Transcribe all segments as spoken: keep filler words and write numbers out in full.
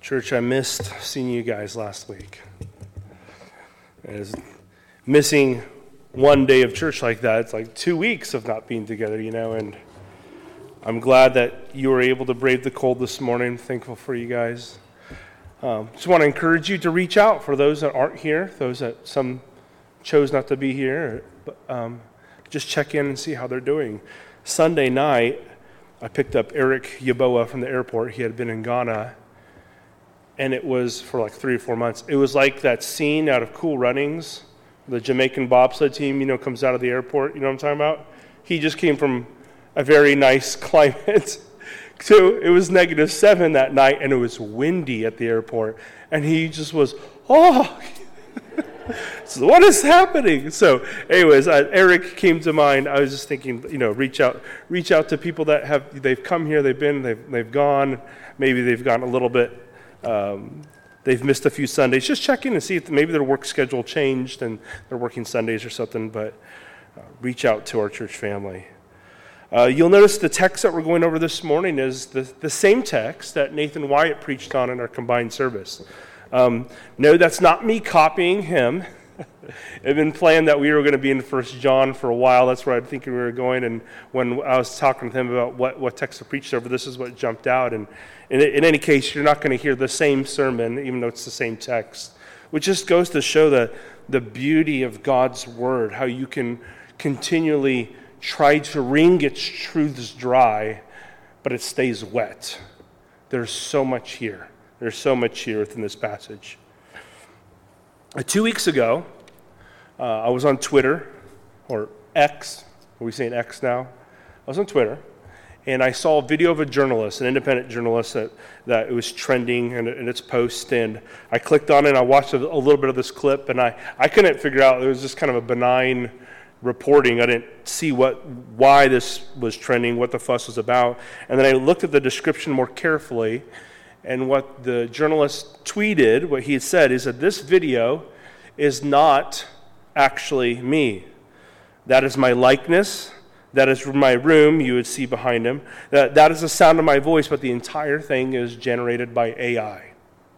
Church, I missed seeing you guys last week. As missing one day of church like that, it's like two weeks of not being together, you know, and I'm glad that you were able to brave the cold this morning. Thankful for you guys. Um, just want to encourage you to reach out for those that aren't here, those that some chose not to be here. But, um, just check in and see how they're doing. Sunday night, I picked up Eric Yaboa from the airport. He had been in Ghana, and it was for like three or four months. It was like that scene out of Cool Runnings. The Jamaican bobsled team, you know, comes out of the airport. You know what I'm talking about? He just came from a very nice climate. So it was negative seven that night, and it was windy at the airport. And he just was, oh, so what is happening? So anyways, uh, Eric came to mind. I was just thinking, you know, reach out reach out to people that have, they've come here, they've been, they've, they've gone. Maybe they've gone a little bit, um, they've missed a few Sundays. Just check in and see if maybe their work schedule changed and they're working Sundays or something. But uh, reach out to our church family. Uh, you'll notice the text that we're going over this morning is the, the same text that Nathan Wyatt preached on in our combined service. Um, no, that's not me copying him. It had been planned that we were going to be in First John for a while. That's where I think we were going. And when I was talking with him about what, what text to preach over, this is what jumped out. And in, in any case, you're not going to hear the same sermon, even though it's the same text, which just goes to show the, the beauty of God's word, how you can continually try to wring its truths dry, but it stays wet. There's so much here. There's so much here within this passage. Uh, two weeks ago, uh, I was on Twitter, or X. Are we saying X now? I was on Twitter, and I saw a video of a journalist, an independent journalist, that, that it was trending in, in its post, and I clicked on it, and I watched a, a little bit of this clip, and I, I couldn't figure out, it was just kind of a benign reporting. I didn't see what why this was trending, what the fuss was about, and then I looked at the description more carefully. And what the journalist tweeted, what he had said, is that this video is not actually me. That is my likeness. That is my room, you would see behind him. That, that is the sound of my voice, but the entire thing is generated by A I.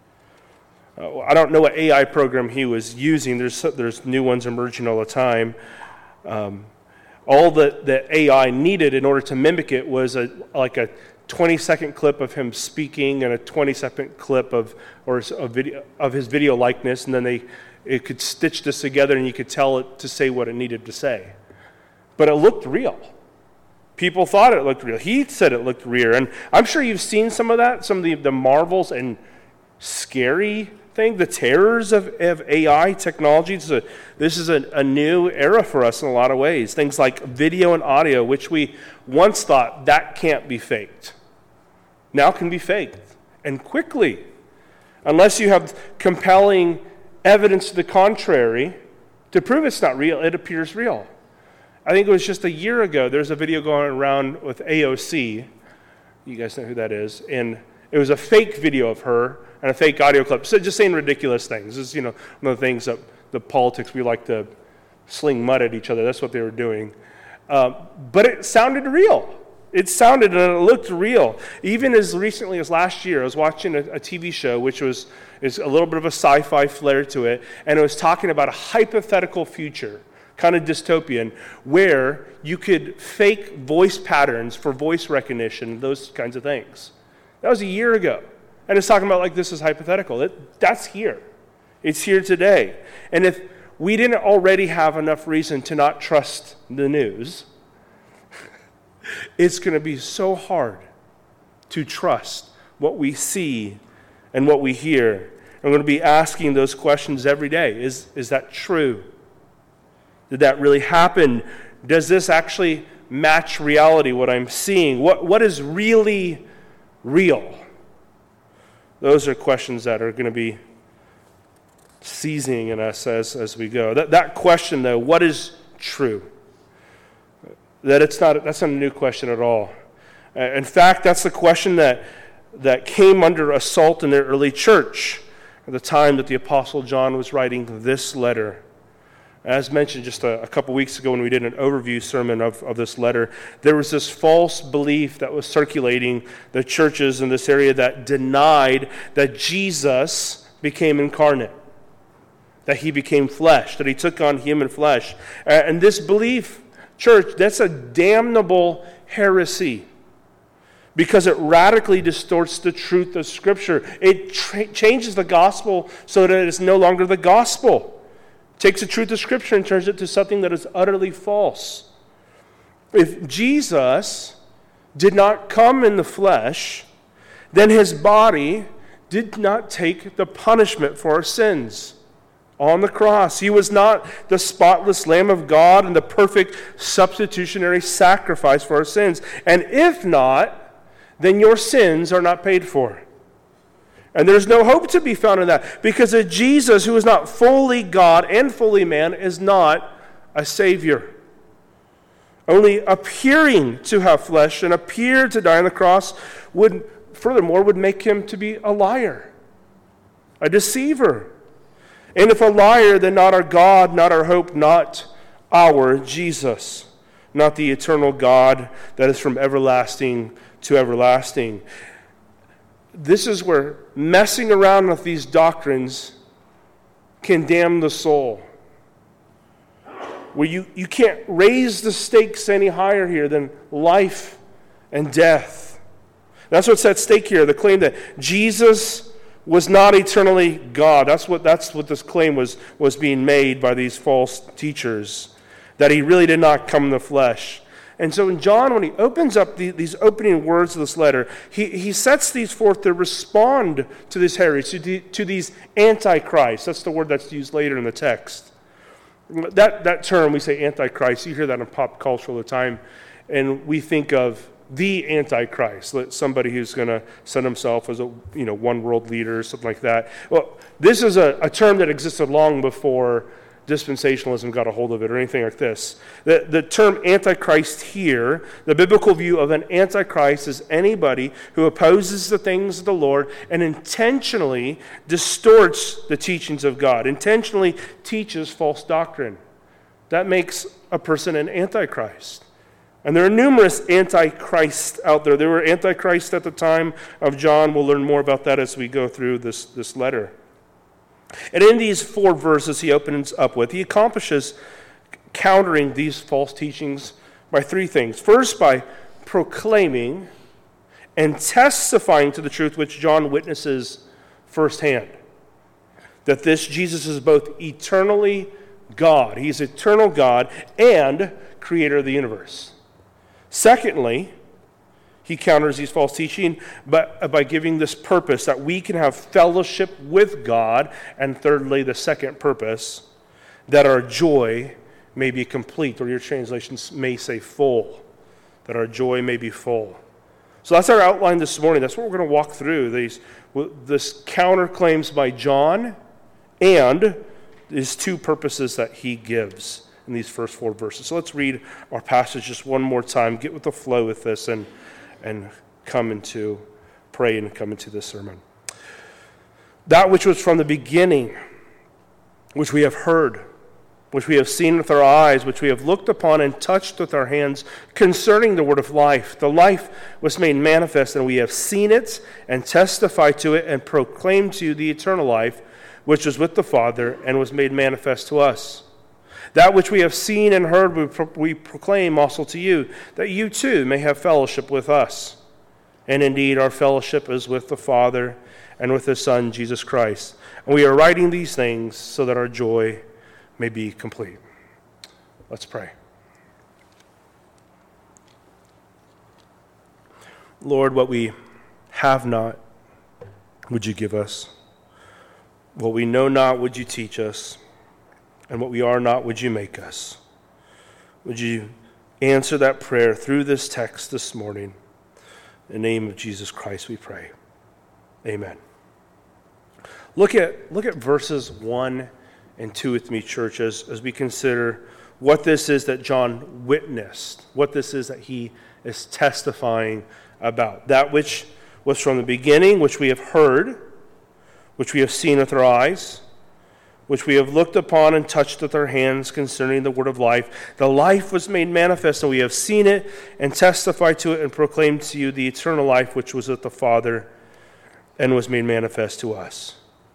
Uh, I don't know what A I program he was using. There's, there's new ones emerging all the time. Um, all that the A I needed in order to mimic it was a like a twenty-second clip of him speaking and a twenty-second clip of or a video of his video likeness, and then they it could stitch this together, and you could tell it to say what it needed to say. But it looked real. People thought it looked real. He said it looked real, and I'm sure you've seen some of that, some of the, the marvels and scary thing, the terrors of, of A I technology. This is, a, this is a, a new era for us in a lot of ways. Things like video and audio, which we once thought that can't be faked, now can be faked, and quickly. Unless you have compelling evidence to the contrary to prove it's not real, it appears real. I think it was just a year ago, there's a video going around with A O C. You guys know who that is. And it was a fake video of her and a fake audio clip. So just saying ridiculous things. This is, you know, one of the things that the politics, we like to sling mud at each other. That's what they were doing. Uh, but it sounded real. It sounded and it looked real. Even as recently as last year, I was watching a, a T V show which was is a little bit of a sci-fi flair to it, and it was talking about a hypothetical future, kind of dystopian, where you could fake voice patterns for voice recognition, those kinds of things. That was a year ago. And it's talking about like this is hypothetical. It, that's here. It's here today. And if we didn't already have enough reason to not trust the news, it's going to be so hard to trust what we see and what we hear. I'm going to be asking those questions every day. Is, is that true? Did that really happen? Does this actually match reality, what I'm seeing? What, what is really real? Those are questions that are going to be seizing in us as, as we go. That, that question, though, what is true? That it's not, that's not a new question at all. Uh, in fact, that's the question that, that came under assault in the early church at the time that the Apostle John was writing this letter. As mentioned just a, a couple weeks ago when we did an overview sermon of, of this letter, there was this false belief that was circulating the churches in this area that denied that Jesus became incarnate, that he became flesh, that he took on human flesh. And this belief, church, that's a damnable heresy because it radically distorts the truth of Scripture. It tra- changes the gospel so that it is no longer the gospel. Takes the truth of Scripture and turns it to something that is utterly false. If Jesus did not come in the flesh, then his body did not take the punishment for our sins on the cross. He was not the spotless Lamb of God and the perfect substitutionary sacrifice for our sins. And if not, then your sins are not paid for. And there's no hope to be found in that, because a Jesus who is not fully God and fully man is not a Savior. Only appearing to have flesh and appear to die on the cross would, furthermore, would make him to be a liar, a deceiver. And if a liar, then not our God, not our hope, not our Jesus, not the eternal God that is from everlasting to everlasting. This is where messing around with these doctrines can damn the soul. Where you, you can't raise the stakes any higher here than life and death. That's what's at stake here, the claim that Jesus was not eternally God. That's what that's what this claim was, was being made by these false teachers, that he really did not come in the flesh. And so in John, when he opens up the, these opening words of this letter, he, he sets these forth to respond to this heresy, to, the, to these antichrists. That's the word that's used later in the text. That, that term, we say antichrist, you hear that in pop culture all the time, and we think of the antichrist, somebody who's going to set himself as a you know one world leader or something like that. Well, this is a, a term that existed long before dispensationalism got a hold of it or anything like this. The, the term antichrist here, the biblical view of an antichrist is anybody who opposes the things of the Lord and intentionally distorts the teachings of God, intentionally teaches false doctrine. That makes a person an antichrist. And there are numerous antichrists out there. There were antichrists at the time of John. We'll learn more about that as we go through this, this letter. And in these four verses he opens up with, he accomplishes countering these false teachings by three things. First, by proclaiming and testifying to the truth which John witnesses firsthand. That this Jesus is both eternally God. He's eternal God and creator of the universe. Secondly, he counters these false teaching by, by giving this purpose that we can have fellowship with God. And thirdly, the second purpose, that our joy may be complete, or your translations may say full, that our joy may be full. So that's our outline this morning. That's what we're going to walk through, these this counterclaims by John and these two purposes that he gives in these first four verses. So let's read our passage just one more time, get with the flow with this, and and come into, pray and come into this sermon. That which was from the beginning, which we have heard, which we have seen with our eyes, which we have looked upon and touched with our hands, concerning the word of life. The life was made manifest, and we have seen it and testified to it and proclaimed to you the eternal life, which was with the Father and was made manifest to us. That which we have seen and heard we, pro- we proclaim also to you, that you too may have fellowship with us. And indeed our fellowship is with the Father and with His Son, Jesus Christ. And we are writing these things so that our joy may be complete. Let's pray. Lord, what we have not, would you give us? What we know not, would you teach us? And what we are not, would you make us? Would you answer that prayer through this text this morning? In the name of Jesus Christ we pray. Amen. Look at, look at verses one and two with me, church, as, as we consider what this is that John witnessed, what this is that he is testifying about. That which was from the beginning, which we have heard, which we have seen with our eyes, which we have looked upon and touched with our hands concerning the word of life. The life was made manifest, and we have seen it and testified to it and proclaimed to you the eternal life which was with the Father and was made manifest to us.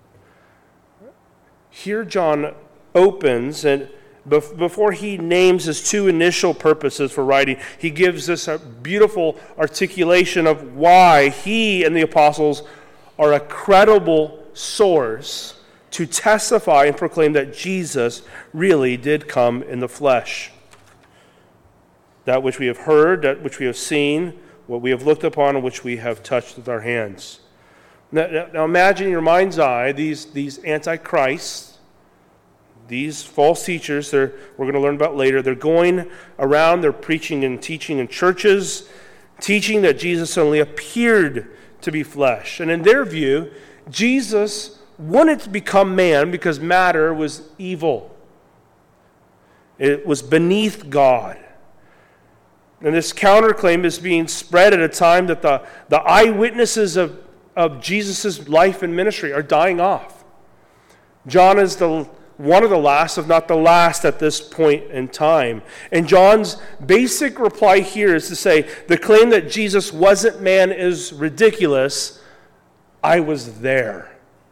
Here John opens, and before he names his two initial purposes for writing, he gives us a beautiful articulation of why he and the apostles are a credible source to testify and proclaim that Jesus really did come in the flesh. That which we have heard, that which we have seen, what we have looked upon, and which we have touched with our hands. Now, now imagine in your mind's eye these, these antichrists, these false teachers they're, we're going to learn about later. They're going around, they're preaching and teaching in churches, teaching that Jesus only appeared to be flesh. And in their view, Jesus wanted to become man because matter was evil. It was beneath God. And this counterclaim is being spread at a time that the, the eyewitnesses of, of Jesus' life and ministry are dying off. John is the one of the last, if not the last, at this point in time. And John's basic reply here is to say, the claim that Jesus wasn't man is ridiculous. I was there.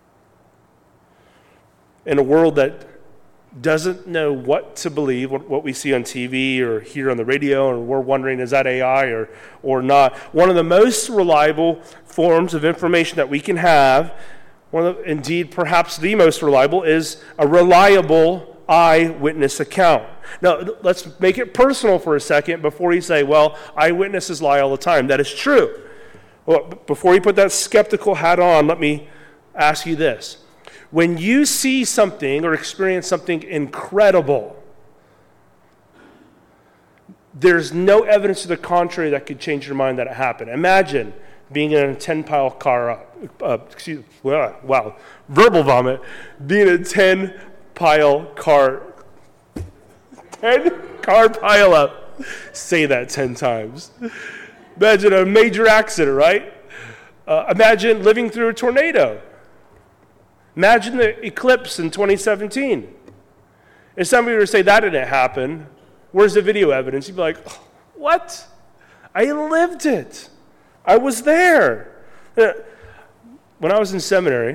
In a world that doesn't know what to believe, what, what we see on T V or hear on the radio, or we're wondering, is that A I or, or not? One of the most reliable forms of information that we can have, one of the, indeed perhaps the most reliable, is a reliable eyewitness account. Now, let's make it personal for a second before you say, well, eyewitnesses lie all the time. That is true. Well, before you put that skeptical hat on, let me ask you this. When you see something or experience something incredible, there's no evidence to the contrary that could change your mind that it happened. Imagine being in a ten-pile car, uh, uh, excuse, wow, wow, verbal vomit, being in a ten-pile car, ten-car pile-up. Say that ten times. Imagine a major accident, right? Uh, imagine living through a tornado. Imagine the eclipse in twenty seventeen. If somebody were to say that didn't happen, where's the video evidence? You'd be like, oh, what? I lived it. I was there. When I was in seminary,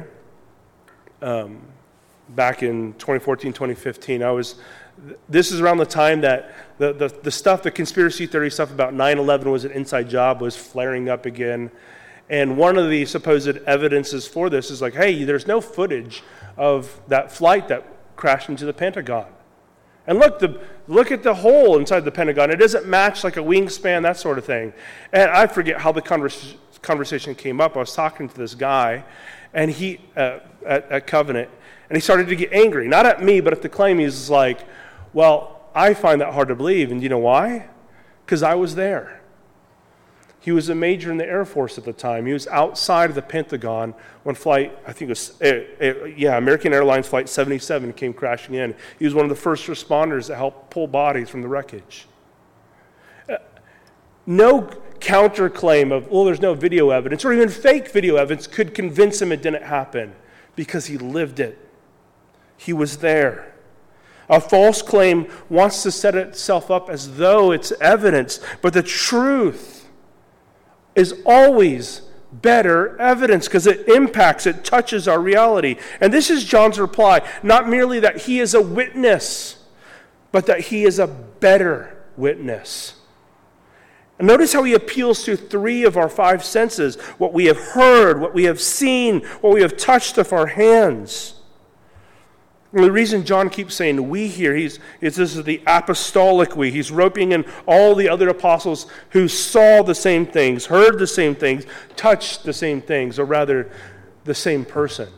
um, back in twenty fourteen, twenty fifteen, I was, this is around the time that the, the, the stuff, the conspiracy theory stuff about nine eleven was an inside job was flaring up again. And one of the supposed evidences for this is like, hey, there's no footage of that flight that crashed into the Pentagon. And look, the, look at the hole inside the Pentagon. It doesn't match like a wingspan, that sort of thing. And I forget how the convers- conversation came up. I was talking to this guy, and he uh, at, at Covenant, and he started to get angry. Not at me, but at the claim. He's like, well, I find that hard to believe. And you know why? Because I was there. He was a major in the Air Force at the time. He was outside of the Pentagon when flight, I think it was, uh, uh, yeah, American Airlines Flight seventy-seven came crashing in. He was one of the first responders that helped pull bodies from the wreckage. Uh, no counterclaim of, well, there's no video evidence, or even fake video evidence could convince him it didn't happen because he lived it. He was there. A false claim wants to set itself up as though it's evidence, but the truth is always better evidence because it impacts, it touches our reality. And this is John's reply, not merely that he is a witness, but that he is a better witness. And notice how he appeals to three of our five senses, what we have heard, what we have seen, what we have touched with our hands. And the reason John keeps saying we here, he's, is this is the apostolic we. He's roping in all the other apostles who saw the same things, heard the same things, touched the same things, or rather, the same person.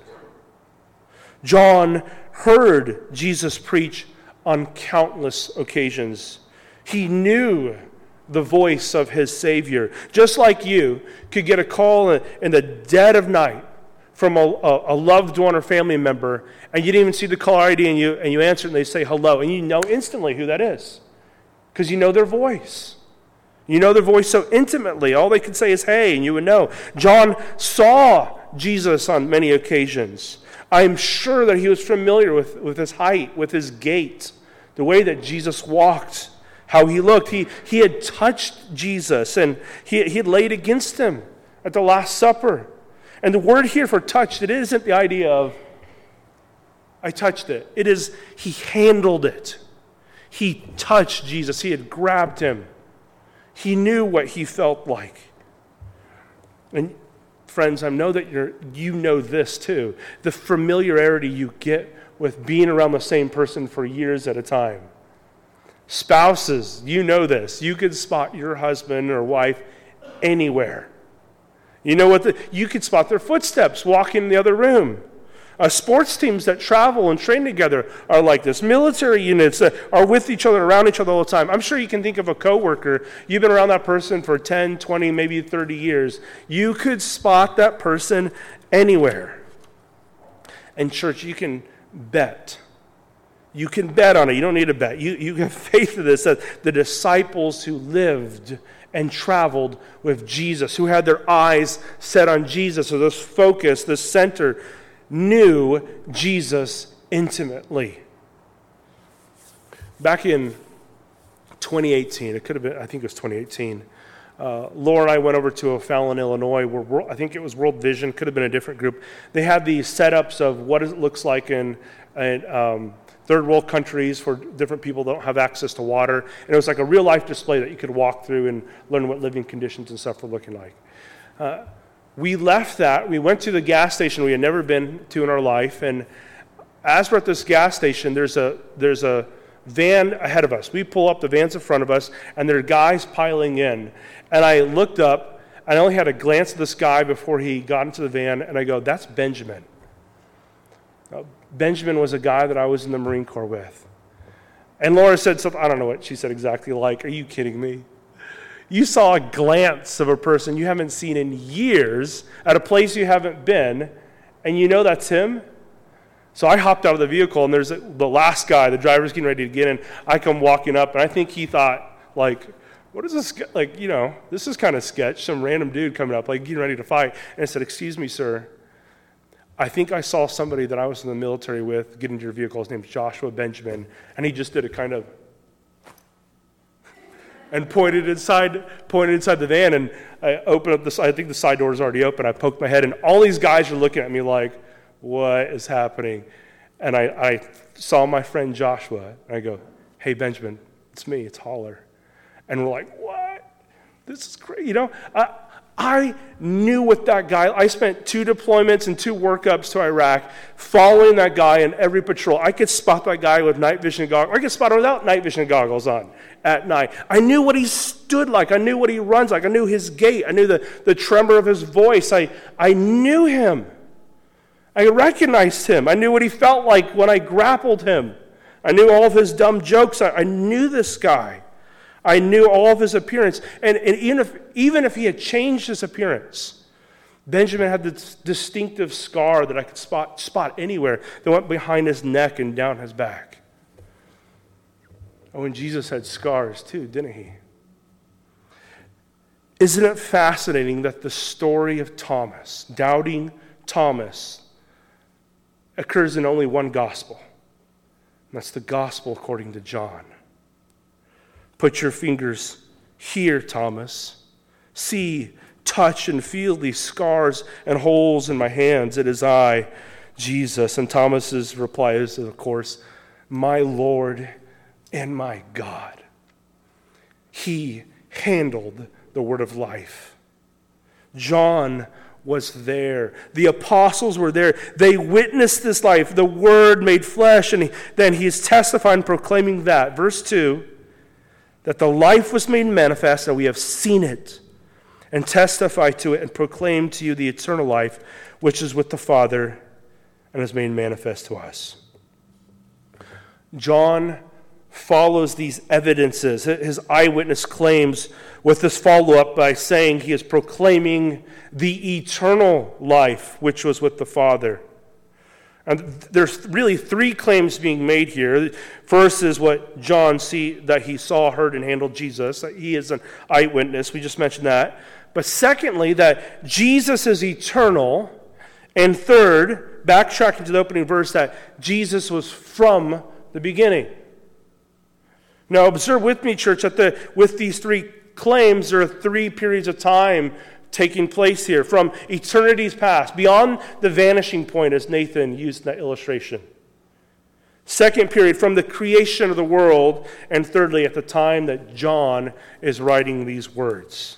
John heard Jesus preach on countless occasions. He knew the voice of his Savior. Just like you could get a call in, in the dead of night from a, a, a loved one or family member, and you didn't even see the caller I D, and you, and you answer and they say hello, and you know instantly who that is because you know their voice. You know their voice so intimately. All they could say is, hey, and you would know. John saw Jesus on many occasions. I'm sure that he was familiar with, with his height, with his gait, the way that Jesus walked, how he looked. He, he had touched Jesus, and he, he had laid against him at the Last Supper. And the word here for touched, it isn't the idea of, I touched it. It is, he handled it. He touched Jesus. He had grabbed him. He knew what he felt like. And friends, I know that you're, you know this too. The familiarity you get with being around the same person for years at a time. Spouses, you know this. You could spot your husband or wife anywhere. You know what? The, you could spot their footsteps walking in the other room. Uh, sports teams that travel and train together are like this. Military units that are with each other, around each other all the time. I'm sure you can think of a coworker. You've been around that person for ten, twenty, maybe thirty years. You could spot that person anywhere. And church, you can bet. You can bet on it. You don't need to bet. You, you have faith in this, that the disciples who lived and traveled with Jesus, who had their eyes set on Jesus, or this focus, this center, knew Jesus intimately. Back in twenty eighteen, it could have been, I think it was twenty eighteen, uh, Laura and I went over to O'Fallon, Illinois, where I think it was World Vision, could have been a different group. They had these setups of what it looks like in, in um, third world countries for different people that don't have access to water. And it was like a real life display that you could walk through and learn what living conditions and stuff were looking like. Uh, We left that. We went to the gas station we had never been to in our life. And as we're at this gas station, there's a there's a van ahead of us. We pull up, the van's in front of us, and there are guys piling in. And I looked up, and I only had a glance at this guy before he got into the van, and I go, that's Benjamin. Now, Benjamin was a guy that I was in the Marine Corps with. And Laura said something, I don't know what she said exactly, like, are you kidding me? You saw a glance of a person you haven't seen in years at a place you haven't been, and you know that's him? So I hopped out of the vehicle, and there's the last guy, the driver's getting ready to get in. I come walking up, and I think he thought, like, what is this, like, you know, this is kind of sketch, some random dude coming up, like, getting ready to fight. And I said, excuse me, sir, I think I saw somebody that I was in the military with get into your vehicle. His name's Joshua Benjamin, and he just did a kind of, and pointed inside, pointed inside the van, and I opened up the, I think the side door is already open. I poked my head, and all these guys are looking at me like, what is happening? And I, I saw my friend Joshua, and I go, hey, Benjamin, it's me, it's Holler. And we're like, what? This is great. You know, I, I knew what that guy, I spent two deployments and two workups to Iraq following that guy in every patrol. I could spot that guy with night vision goggles. I could spot him without night vision goggles on at night. I knew what he stood like. I knew what he runs like. I knew his gait. I knew the, the tremor of his voice. I, I knew him. I recognized him. I knew what he felt like when I grappled him. I knew all of his dumb jokes. I, I knew this guy. I knew all of his appearance. And, and even if even if he had changed his appearance, Benjamin had this distinctive scar that I could spot, spot anywhere that went behind his neck and down his back. Oh, and Jesus had scars too, didn't he? Isn't it fascinating that the story of Thomas, doubting Thomas, occurs in only one gospel? And that's the gospel according to John. Put your fingers here, Thomas. See, touch, and feel these scars and holes in my hands. It is I, Jesus. And Thomas's reply is, of course, my Lord and my God. He handled the word of life. John was there. The apostles were there. They witnessed this life. The word made flesh, and he, then he is testifying, proclaiming that. Verse two, that the life was made manifest, and we have seen it, and testify to it, and proclaim to you the eternal life, which is with the Father, and is made manifest to us. John follows these evidences, his eyewitness claims, with this follow-up by saying he is proclaiming the eternal life, which was with the Father. And there's really three claims being made here. First is what John see that he saw, heard, and handled Jesus. That he is an eyewitness. We just mentioned that. But secondly, that Jesus is eternal. And third, backtracking to the opening verse, that Jesus was from the beginning. Now, observe with me, church, that the, with these three claims, there are three periods of time taking place here. From eternity's past, beyond the vanishing point, as Nathan used in that illustration. Second period, from the creation of the world. And thirdly, at the time that John is writing these words.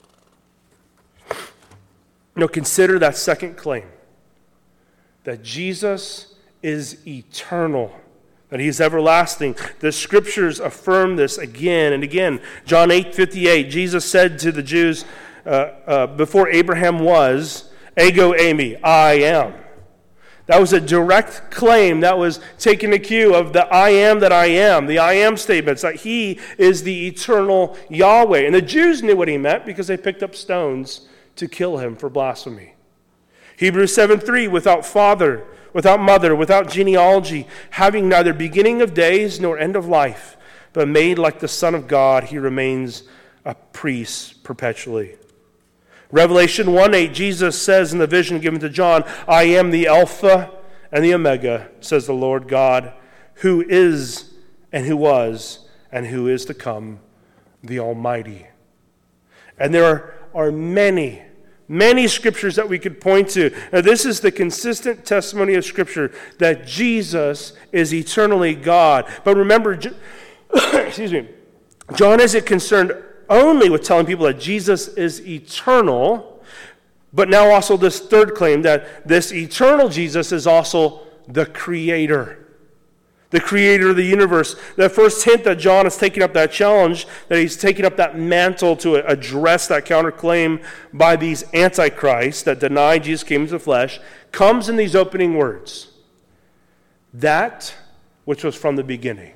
Now, consider that second claim, that Jesus is eternal, that he is everlasting. The scriptures affirm this again and again. John eight fifty-eight, Jesus said to the Jews uh, uh, before Abraham was, ego eimi, I am. That was a direct claim that was taking the cue of the I am that I am, the I am statements, that he is the eternal Yahweh. And the Jews knew what he meant because they picked up stones to kill him for blasphemy. Hebrews seven three, without father, without mother, without genealogy, having neither beginning of days nor end of life, but made like the Son of God, he remains a priest perpetually. Revelation one eight, Jesus says in the vision given to John, I am the Alpha and the Omega, says the Lord God, who is and who was and who is to come, the Almighty. And there are, are many, many scriptures that we could point to. Now, this is the consistent testimony of Scripture that Jesus is eternally God. But remember, excuse me, John isn't concerned only with telling people that Jesus is eternal, but now also this third claim that this eternal Jesus is also the Creator. The Creator of the universe. The first hint that John is taking up that challenge, that he's taking up that mantle to address that counterclaim by these antichrists that deny Jesus came into the flesh, comes in these opening words. That which was from the beginning.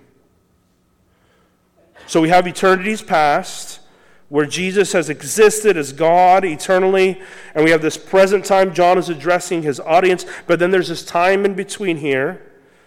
So we have eternity's past, where Jesus has existed as God eternally, and we have this present time. John is addressing his audience, but then there's this time in between here,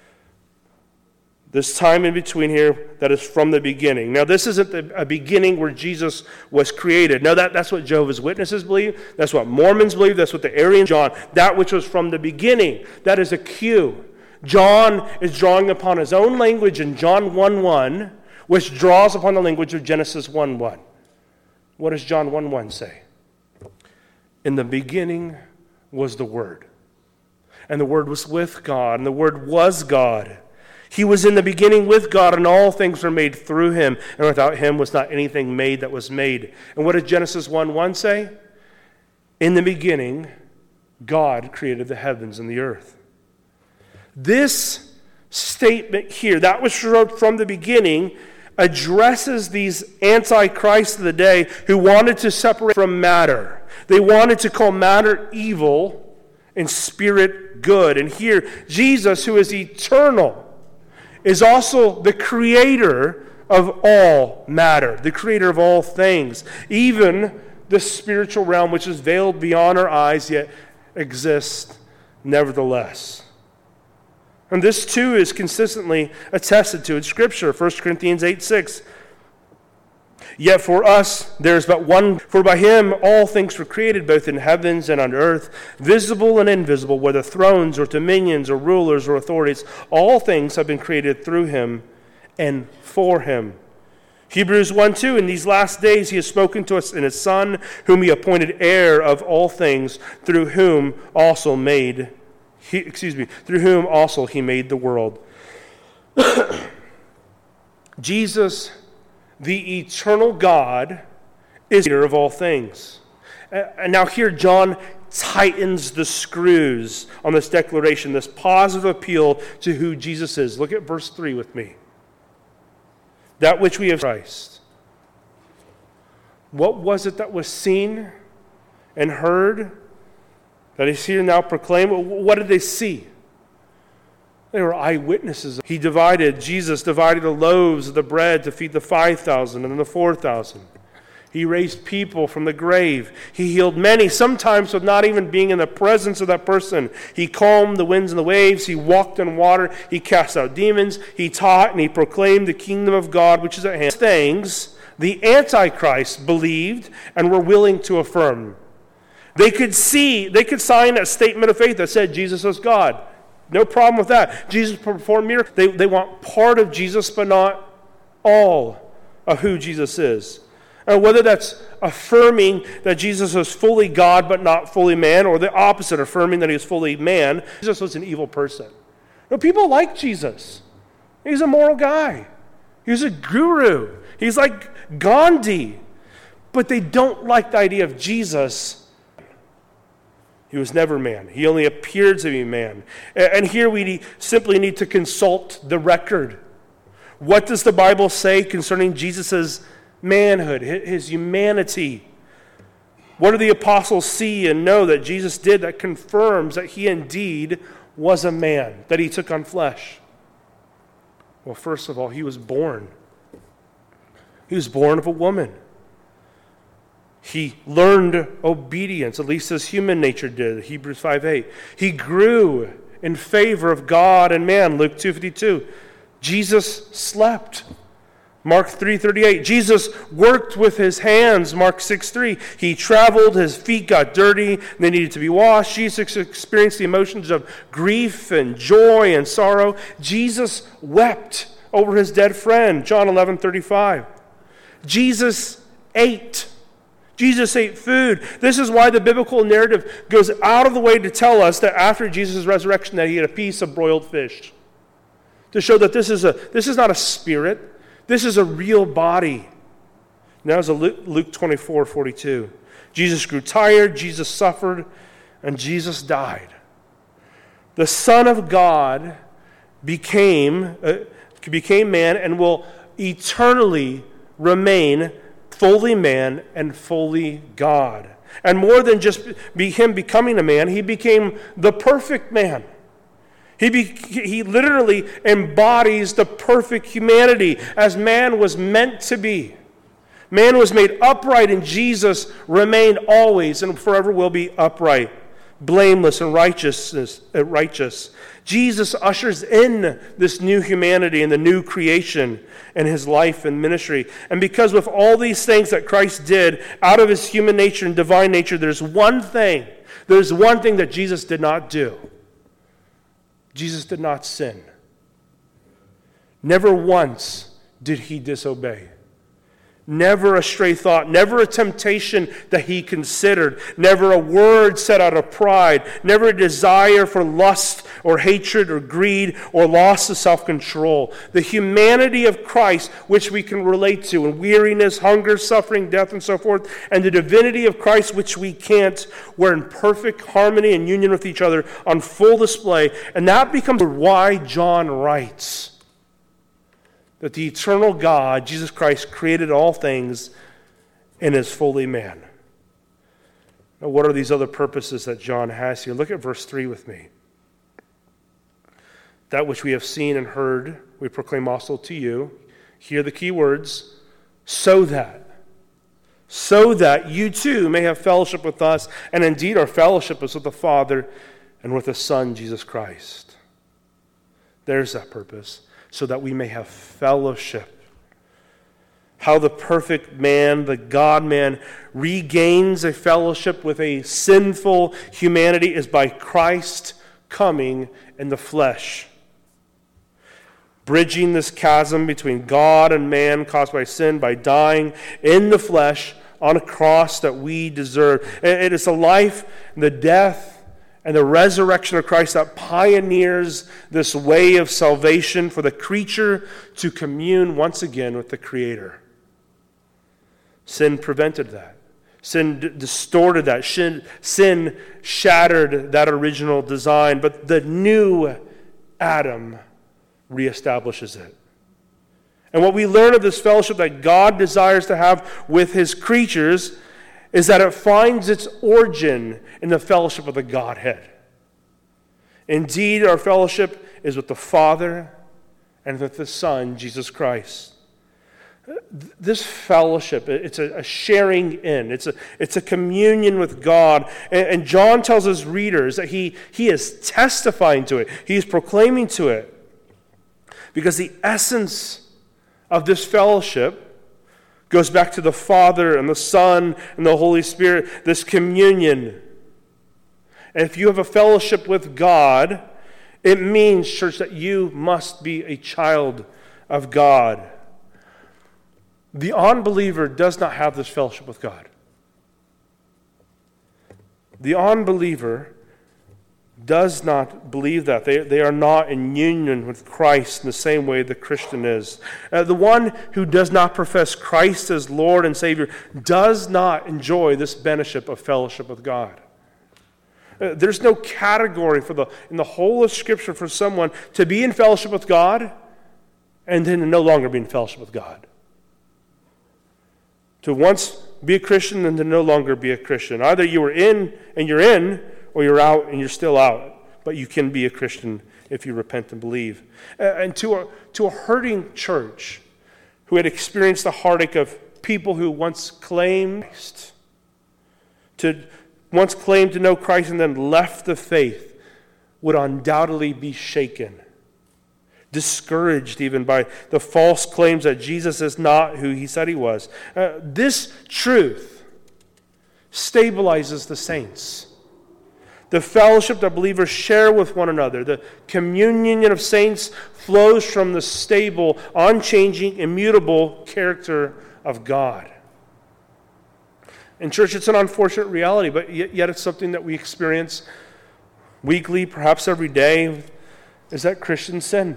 this time in between here that is from the beginning. Now, this isn't the, a beginning where Jesus was created. No, that, that's what Jehovah's Witnesses believe. That's what Mormons believe. That's what the Arian John, that which was from the beginning. That is a cue. John is drawing upon his own language in John one one, which draws upon the language of Genesis one one. What does John one one say? In the beginning was the Word, and the Word was with God, and the Word was God. He was in the beginning with God, and all things were made through him, and without him was not anything made that was made. And what does Genesis one one say? In the beginning, God created the heavens and the earth. This statement here, that which wrote from the beginning, addresses these antichrists of the day who wanted to separate from matter. They wanted to call matter evil and spirit good. And here, Jesus, who is eternal, is also the creator of all matter, the creator of all things, even the spiritual realm, which is veiled beyond our eyes, yet exists nevertheless. And this too is consistently attested to in Scripture. First Corinthians eight six. Yet for us there is but one, for by him all things were created, both in heavens and on earth, visible and invisible, whether thrones or dominions or rulers or authorities. All things have been created through him and for him. Hebrews one two, in these last days he has spoken to us in his Son, whom he appointed heir of all things, through whom also made He, excuse me, through whom also he made the world. Jesus, the eternal God, is the creator of all things. And now here John tightens the screws on this declaration, this positive appeal to who Jesus is. Look at verse three with me. That which we have Christ. What was it that was seen and heard that is here now proclaimed? What did they see? They were eyewitnesses. He divided, Jesus divided the loaves of the bread to feed the five thousand and the four thousand. He raised people from the grave. He healed many, sometimes with not even being in the presence of that person. He calmed the winds and the waves. He walked on water. He cast out demons. He taught and he proclaimed the kingdom of God, which is at hand. Things the Antichrist believed and were willing to affirm. They could see, they could sign a statement of faith that said Jesus is God. No problem with that. Jesus performed miracles. They, they want part of Jesus, but not all of who Jesus is. And whether that's affirming that Jesus was fully God but not fully man, or the opposite, affirming that he was fully man, Jesus was an evil person. No, people like Jesus. He's a moral guy. He's a guru. He's like Gandhi. But they don't like the idea of Jesus. He was never man. He only appeared to be man. And here we simply need to consult the record. What does the Bible say concerning Jesus' manhood, his humanity? What do the apostles see and know that Jesus did that confirms that he indeed was a man, that he took on flesh? Well, first of all, he was born. He was born of a woman. He learned obedience, at least as human nature did, Hebrews five eight. He grew in favor of God and man, Luke two fifty-two. Jesus slept, Mark three thirty-eight. Jesus worked with his hands, Mark six three. He traveled, his feet got dirty, they needed to be washed. Jesus experienced the emotions of grief and joy and sorrow. Jesus wept over his dead friend, John eleven thirty-five. Jesus ate. Jesus ate food. This is why the biblical narrative goes out of the way to tell us that after Jesus' resurrection that he had a piece of broiled fish, to show that this is a this is not a spirit. This is a real body. Now is Luke twenty-four forty-two. Jesus grew tired, Jesus suffered, and Jesus died. The Son of God became, uh, became man and will eternally remain fully man and fully God. And more than just be him becoming a man, he became the perfect man. He, be, he literally embodies the perfect humanity as man was meant to be. Man was made upright, and Jesus remained always and forever will be upright, blameless and righteousness, uh, righteous. Jesus ushers in this new humanity and the new creation in his life and ministry. And because with all these things that Christ did out of his human nature and divine nature, there's one thing, there's one thing that Jesus did not do. Jesus did not sin. Never once did he disobey. Never a stray thought, never a temptation that he considered, never a word said out of pride, never a desire for lust or hatred or greed or loss of self-control. The humanity of Christ, which we can relate to in weariness, hunger, suffering, death, and so forth, and the divinity of Christ, which we can't, were in perfect harmony and union with each other on full display. And that becomes why John writes that the eternal God, Jesus Christ, created all things and is fully man. Now, what are these other purposes that John has here? Look at verse three with me. That which we have seen and heard, we proclaim also to you. Hear the key words, so that. So that you too may have fellowship with us, and indeed our fellowship is with the Father and with the Son, Jesus Christ. There's that purpose. So that we may have fellowship. How the perfect man, the God-man, regains a fellowship with a sinful humanity is by Christ coming in the flesh. Bridging this chasm between God and man caused by sin by dying in the flesh on a cross that we deserve. It is the life, the death, and the resurrection of Christ that pioneers this way of salvation for the creature to commune once again with the Creator. Sin prevented that. Sin d- distorted that. Sin, sin shattered that original design, but the new Adam reestablishes it. And what we learn of this fellowship that God desires to have with his creatures is that it finds its origin in the fellowship of the Godhead. Indeed, our fellowship is with the Father and with the Son, Jesus Christ. This fellowship, it's a sharing in, it's a, it's a communion with God. And, and John tells his readers that he, he is testifying to it, he is proclaiming to it. Because the essence of this fellowship goes back to the Father and the Son and the Holy Spirit, this communion And if you have a fellowship with God, it means, church, that you must be a child of God. The unbeliever does not have this fellowship with God. The unbeliever does not believe that. They, they are not in union with Christ in the same way the Christian is. Uh, the one who does not profess Christ as Lord and Savior does not enjoy this benefit of fellowship with God. Uh, there's no category for the in the whole of Scripture for someone to be in fellowship with God and then no longer be in fellowship with God. To once be a Christian and to no longer be a Christian. Either you were in and you're in, or you're out and you're still out. But you can be a Christian if you repent and believe. And to a, to a hurting church who had experienced the heartache of people who once claimed Christ, to once claimed to know Christ and then left the faith, would undoubtedly be shaken, discouraged even by the false claims that Jesus is not who he said he was. Uh, this truth stabilizes the saints. The fellowship that believers share with one another, the communion of saints, flows from the stable, unchanging, immutable character of God. In church, it's an unfortunate reality, but yet, yet it's something that we experience weekly, perhaps every day, is that Christians sin.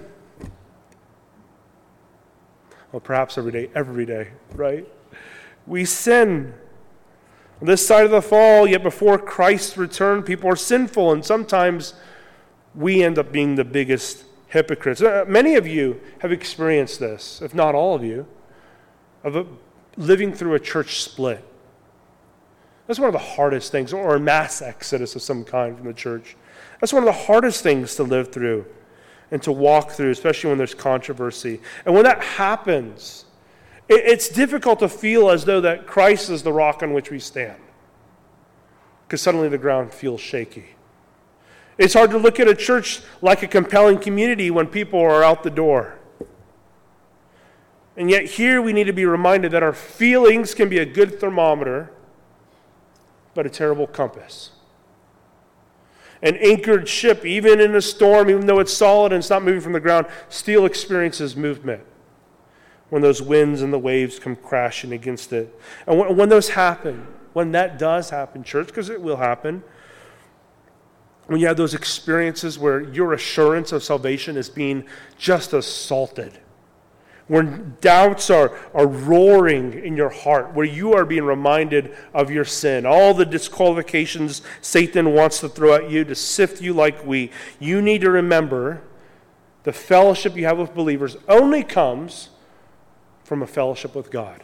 Well, perhaps every day, every day, right? We sin. On this side of the fall, yet before Christ's return, people are sinful, and sometimes we end up being the biggest hypocrites. Uh, many of you have experienced this, if not all of you, of a, living through a church split. That's one of the hardest things, or a mass exodus of some kind from the church. That's one of the hardest things to live through and to walk through, especially when there's controversy. And when that happens, it's difficult to feel as though that Christ is the rock on which we stand, because suddenly the ground feels shaky. It's hard to look at a church like a compelling community when people are out the door. And yet here we need to be reminded that our feelings can be a good thermometer, but a terrible compass. An anchored ship, even in a storm, even though it's solid and it's not moving from the ground, still experiences movement when those winds and the waves come crashing against it. And when, when those happen, when that does happen, church, because it will happen, when you have those experiences where your assurance of salvation is being just assaulted, when doubts are, are roaring in your heart, where you are being reminded of your sin, all the disqualifications Satan wants to throw at you to sift you like wheat, you need to remember the fellowship you have with believers only comes from a fellowship with God.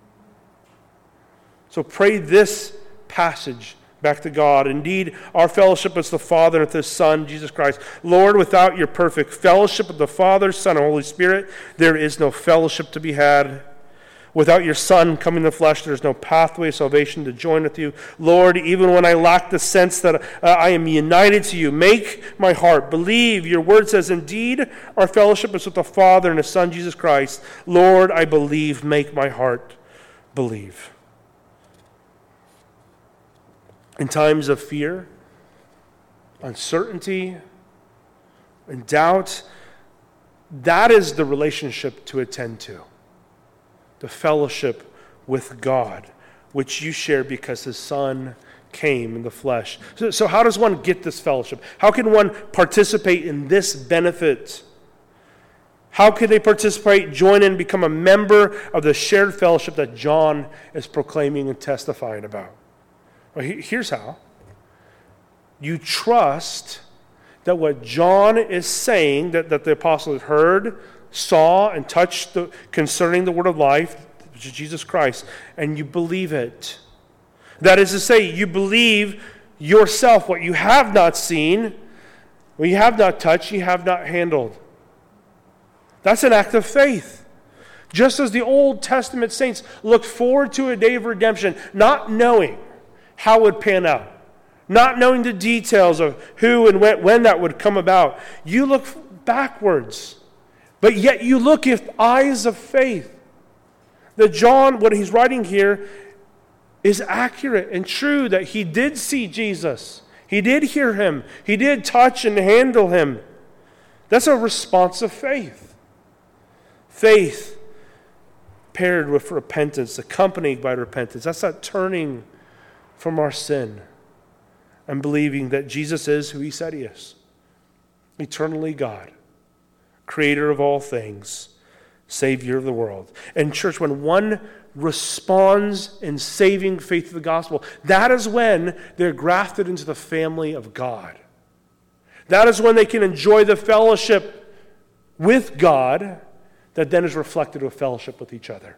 So pray this passage back to God. Indeed, our fellowship is the Father and with His Son, Jesus Christ. Lord, without your perfect fellowship with the Father, Son, and Holy Spirit, there is no fellowship to be had. Without your Son coming in the flesh, there is no pathway of salvation to join with you. Lord, even when I lack the sense that uh, I am united to you, make my heart believe. Your word says, indeed, our fellowship is with the Father and His Son, Jesus Christ. Lord, I believe. Make my heart believe. In times of fear, uncertainty, and doubt, that is the relationship to attend to. The fellowship with God, which you share because His Son came in the flesh. So, so how does one get this fellowship? How can one participate in this benefit? How can they participate, join in, become a member of the shared fellowship that John is proclaiming and testifying about? Well, here's how. You trust that what John is saying, that, that the apostle had heard, saw, and touched the, concerning the word of life, which is Jesus Christ, and you believe it. That is to say, you believe yourself, what you have not seen, what you have not touched, you have not handled. That's an act of faith. Just as the Old Testament saints looked forward to a day of redemption, not knowing how it would pan out, not knowing the details of who and when, when that would come about, you look backwards. But yet you look with eyes of faith. That John, what he's writing here, is accurate and true, that he did see Jesus. He did hear him. He did touch and handle him. That's a response of faith. Faith paired with repentance, accompanied by repentance. That's that turning from our sin and believing that Jesus is who he said he is. Eternally God, creator of all things, Savior of the world. And church, when one responds in saving faith to the gospel, that is when they're grafted into the family of God. That is when they can enjoy the fellowship with God that then is reflected with fellowship with each other.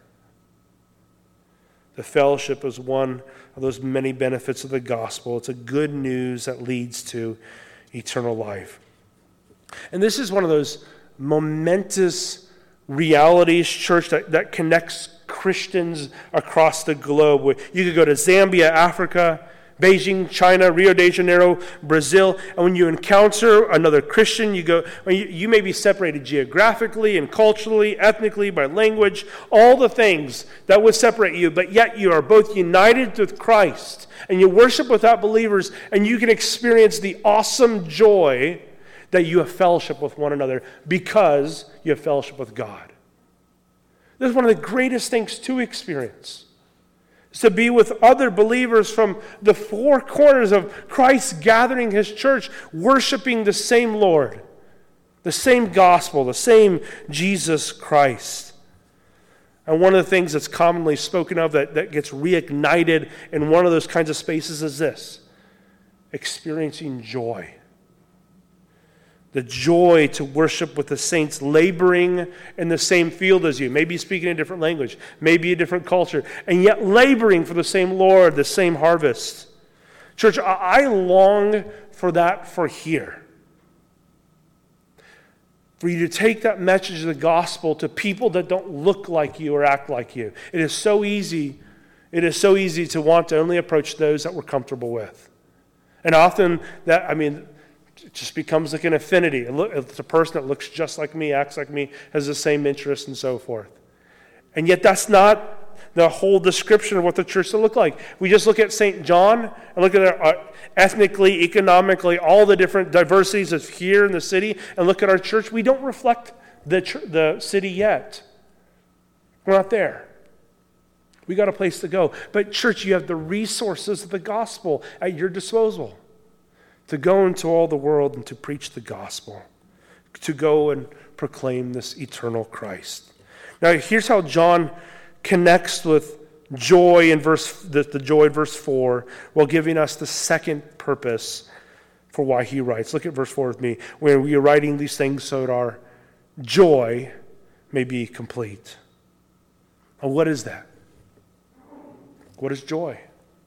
The fellowship is one of those many benefits of the gospel. It's a good news that leads to eternal life. And this is one of those momentous realities, church, that, that connects Christians across the globe. You could go to Zambia, Africa, Beijing, China, Rio de Janeiro, Brazil, and when you encounter another Christian, you go. You, you may be separated geographically and culturally, ethnically, by language, all the things that would separate you, but yet you are both united with Christ, and you worship without believers, and you can experience the awesome joy that you have fellowship with one another because you have fellowship with God. This is one of the greatest things to experience. To be with other believers from the four corners of Christ gathering his church, worshiping the same Lord, the same gospel, the same Jesus Christ. And one of the things that's commonly spoken of that, that gets reignited in one of those kinds of spaces is this: experiencing joy. The joy to worship with the saints laboring in the same field as you, maybe speaking a different language, maybe a different culture, and yet laboring for the same Lord, the same harvest. Church, I long for that for here. For you to take that message of the gospel to people that don't look like you or act like you. It is so easy, it is so easy to want to only approach those that we're comfortable with. And often that, I mean, it just becomes like an affinity. It's a person that looks just like me, acts like me, has the same interests, and so forth. And yet that's not the whole description of what the church should look like. We just look at Saint John and look at our, our ethnically, economically, all the different diversities that's here in the city, and look at our church. We don't reflect the, ch- the city yet. We're not there. We got a place to go. But church, you have the resources of the gospel at your disposal to go into all the world and to preach the gospel, to go and proclaim this eternal Christ. Now, here's how John connects with joy in verse the, the joy in verse four, while giving us the second purpose for why he writes. Look at verse four with me. Where we are writing these things so that our joy may be complete. Now, what is that? What is joy?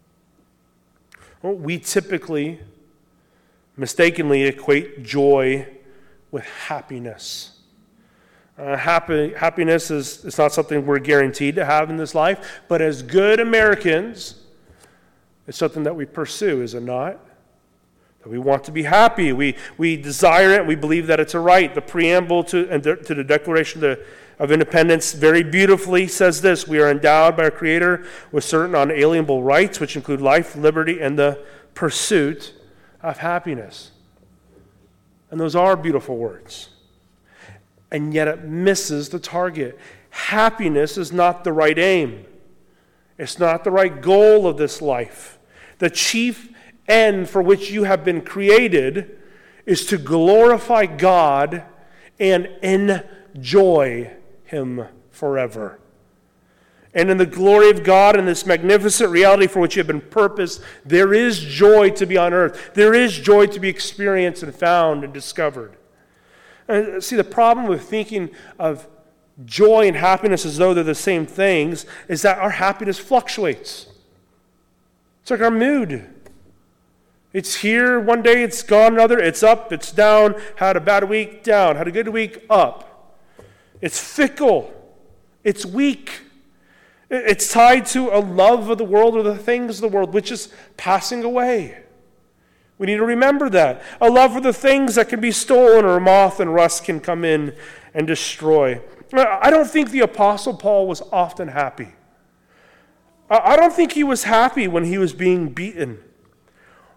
Well, we typically mistakenly equate joy with happiness. Uh, happy, happiness is it's not something we're guaranteed to have in this life, but as good Americans, it's something that we pursue, is it not? That we want to be happy. We we desire it. We believe that it's a right. The preamble to, and to the Declaration of, of Independence very beautifully says this: we are endowed by our Creator with certain unalienable rights, which include life, liberty, and the pursuit of happiness. And those are beautiful words. And yet it misses the target. Happiness is not the right aim. It's not the right goal of this life. The chief end for which you have been created is to glorify God and enjoy him forever. And in the glory of God and this magnificent reality for which you have been purposed, there is joy to be unearthed. There is joy to be experienced and found and discovered. And see, the problem with thinking of joy and happiness as though they're the same things is that our happiness fluctuates. It's like our mood. It's here one day, it's gone another, it's up, it's down, had a bad week, down, had a good week, up. It's fickle. It's weak. It's tied to a love of the world or the things of the world, which is passing away. We need to remember that. A love for the things that can be stolen or moth and rust can come in and destroy. I don't think the Apostle Paul was often happy. I don't think he was happy when he was being beaten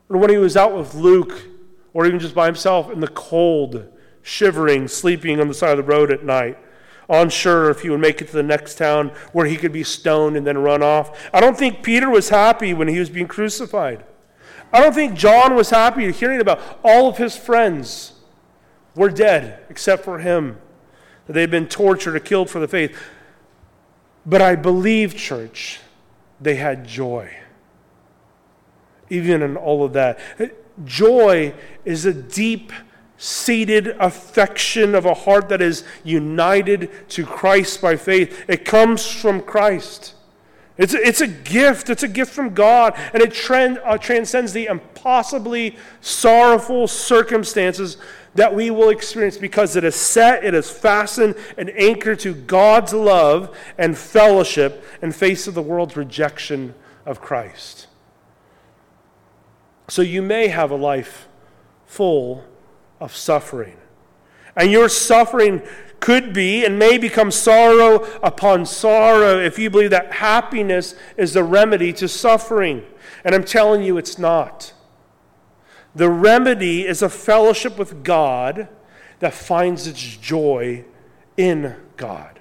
Or when he was out with Luke, or even just by himself in the cold, shivering, sleeping on the side of the road at night, unsure if he would make it to the next town where he could be stoned and then run off. I don't think Peter was happy when he was being crucified. I don't think John was happy hearing about all of his friends were dead except for him, that they had been tortured or killed for the faith. But I believe, church, they had joy. Even in all of that. Joy is a deep-seated affection of a heart that is united to Christ by faith. It comes from Christ. It's a, it's a gift. It's a gift from God. And it trend, uh, transcends the impossibly sorrowful circumstances that we will experience because it is set, it is fastened, and anchored to God's love and fellowship in face of the world's rejection of Christ. So you may have a life full of suffering. And your suffering could be and may become sorrow upon sorrow if you believe that happiness is the remedy to suffering. And I'm telling you it's not. The remedy is a fellowship with God that finds its joy in God.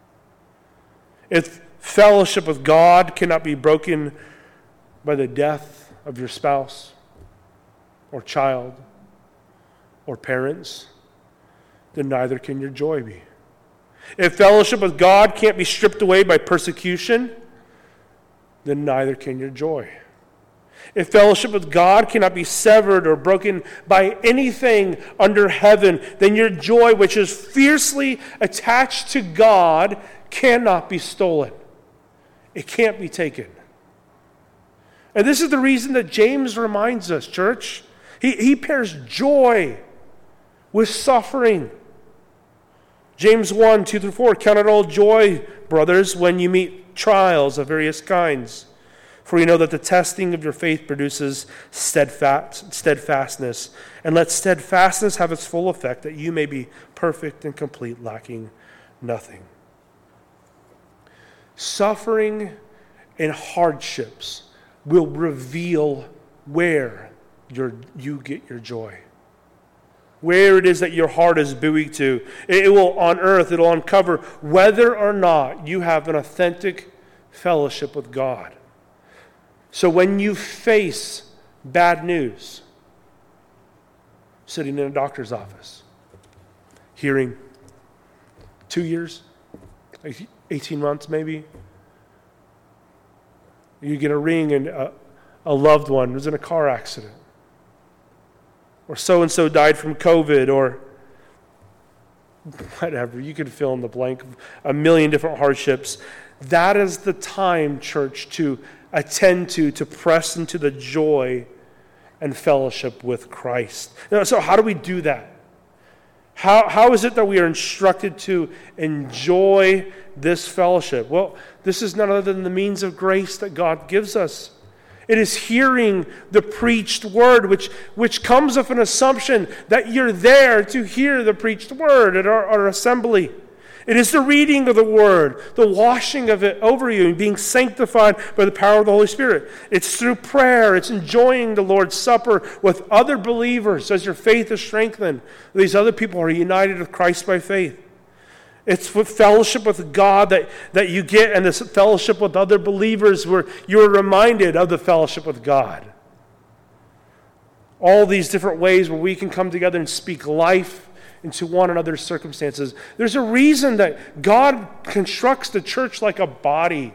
If fellowship with God cannot be broken by the death of your spouse, or child, or parents, then neither can your joy be. If fellowship with God can't be stripped away by persecution, then neither can your joy. If fellowship with God cannot be severed or broken by anything under heaven, then your joy, which is fiercely attached to God, cannot be stolen. It can't be taken. And this is the reason that James reminds us, church. He, he pairs joy with suffering. James one, two through four, count it all joy, brothers, when you meet trials of various kinds. For you know that the testing of your faith produces steadfast, steadfastness. And let steadfastness have its full effect, that you may be perfect and complete, lacking nothing. Suffering and hardships will reveal where your, you get your joy. Where it is that your heart is buoyed to. It will, on earth, it will uncover whether or not you have an authentic fellowship with God. So when you face bad news, sitting in a doctor's office, hearing two years, eighteen months maybe, you get a ring and a, a loved one was in a car accident, or so-and-so died from COVID, or whatever. You could fill in the blank of a million different hardships. That is the time, church, to attend to, to press into the joy and fellowship with Christ. So how do we do that? How, how is it that we are instructed to enjoy this fellowship? Well, this is none other than the means of grace that God gives us. It is hearing the preached word, which, which comes of an assumption that you're there to hear the preached word at our, our assembly. It is the reading of the word, the washing of it over you, and being sanctified by the power of the Holy Spirit. It's through prayer. It's enjoying the Lord's Supper with other believers as your faith is strengthened. These other people are united with Christ by faith. It's with fellowship with God that, that you get, and this fellowship with other believers where you're reminded of the fellowship with God. All these different ways where we can come together and speak life into one another's circumstances. There's a reason that God constructs the church like a body.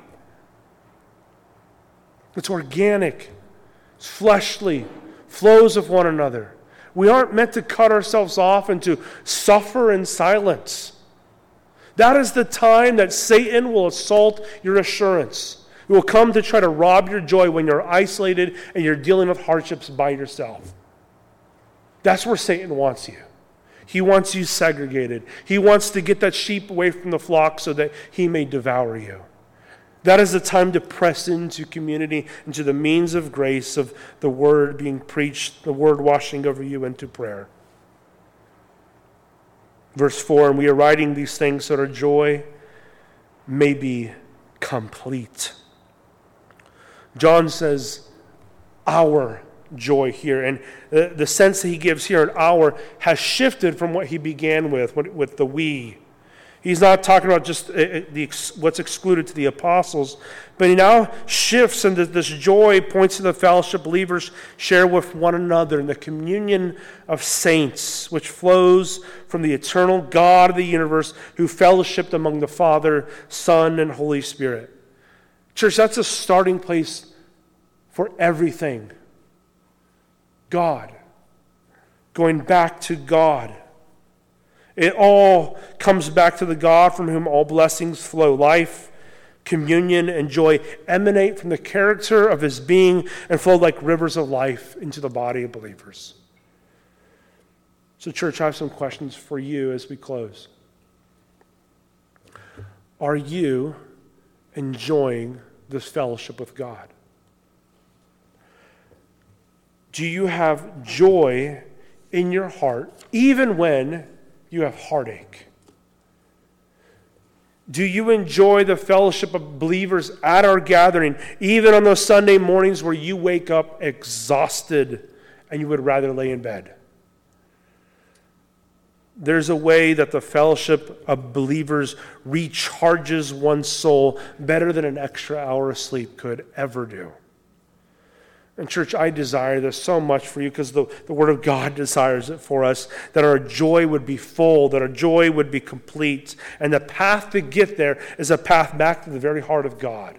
It's organic. It's fleshly. Flows with one another. We aren't meant to cut ourselves off and to suffer in silence. That is the time that Satan will assault your assurance. He will come to try to rob your joy when you're isolated and you're dealing with hardships by yourself. That's where Satan wants you. He wants you segregated. He wants to get that sheep away from the flock so that he may devour you. That is the time to press into community, into the means of grace of the word being preached, the word washing over you, into prayer. Verse four, and we are writing these things so that our joy may be complete. John says, our joy here. And the, the sense that he gives here, an hour, has shifted from what he began with, with the we. He's not talking about just the, what's excluded to the apostles, but he now shifts into this joy, points to the fellowship believers share with one another in the communion of saints, which flows from the eternal God of the universe who fellowshipped among the Father, Son, and Holy Spirit. Church, that's a starting place for everything. God. Going back to God. It all comes back to the God from whom all blessings flow. Life, communion, and joy emanate from the character of his being and flow like rivers of life into the body of believers. So, church, I have some questions for you as we close. Are you enjoying this fellowship with God? Do you have joy in your heart even when you have heartache? Do you enjoy the fellowship of believers at our gathering, even on those Sunday mornings where you wake up exhausted and you would rather lay in bed? There's a way that the fellowship of believers recharges one's soul better than an extra hour of sleep could ever do. And church, I desire this so much for you because the, the Word of God desires it for us, that our joy would be full, that our joy would be complete. And the path to get there is a path back to the very heart of God.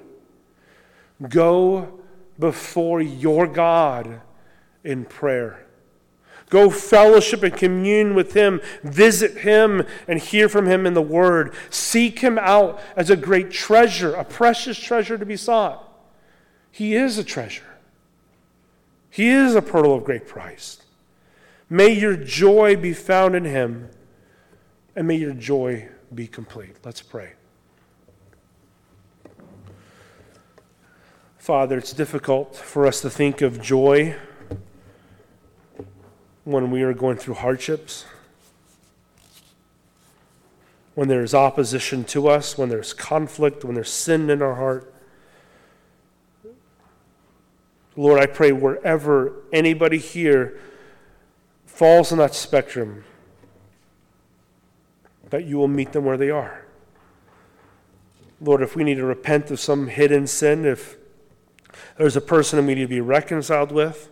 Go before your God in prayer. Go fellowship and commune with him. Visit him and hear from him in the Word. Seek him out as a great treasure, a precious treasure to be sought. He is a treasure. He is a pearl of great price. May your joy be found in him, and may your joy be complete. Let's pray. Father, it's difficult for us to think of joy when we are going through hardships, when there's opposition to us, when there's conflict, when there's sin in our heart. Lord, I pray wherever anybody here falls on that spectrum, that you will meet them where they are. Lord, if we need to repent of some hidden sin, if there's a person that we need to be reconciled with,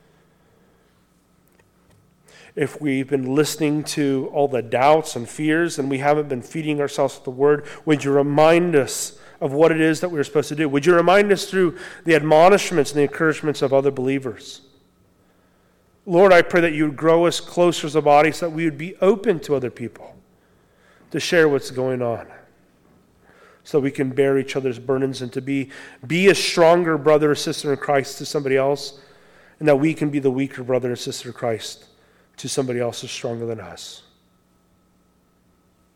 if we've been listening to all the doubts and fears and we haven't been feeding ourselves with the Word, would you remind us of what it is that we're supposed to do? Would you remind us through the admonishments and the encouragements of other believers? Lord, I pray that you would grow us closer as a body so that we would be open to other people to share what's going on, so we can bear each other's burdens and to be, be a stronger brother or sister in Christ to somebody else, and that we can be the weaker brother or sister in Christ to somebody else who's stronger than us.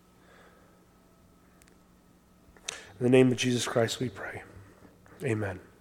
In the name of Jesus Christ we pray. Amen.